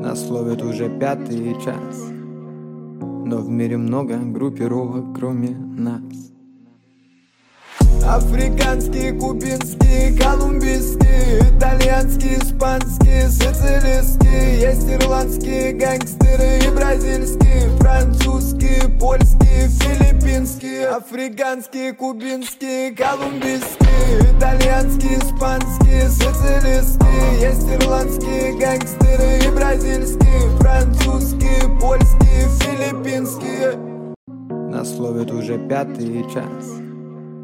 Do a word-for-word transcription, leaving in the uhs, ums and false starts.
Нас ловит уже пятый час, но в мире много группировок, кроме нас. Африканские, кубинские, колумбийские, итальянские, испанские, сицилийские. Есть ирландские гангстеры и бразильские, французские, польские, филиппинские. Африканские, кубинские, колумбийские, итальянские, испанские, сицилийские. Есть ирландские гангстеры и бразильские, французские, польские, филиппинские. Нас ловит уже пятый час,